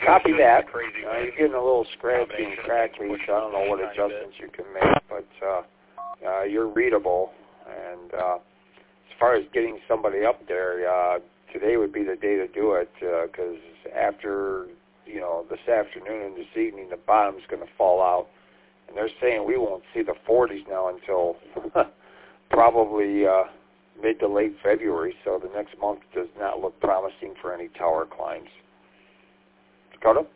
copy that. You're getting a little scratchy and crackly, so I don't know what adjustments you can make, but you're readable. And as far as getting somebody up there, today would be the day to do it, because after, this afternoon and this evening, the bottom's going to fall out. And they're saying we won't see the 40s now until probably mid to late February, so the next month does not look promising for any tower climbs. Dakota?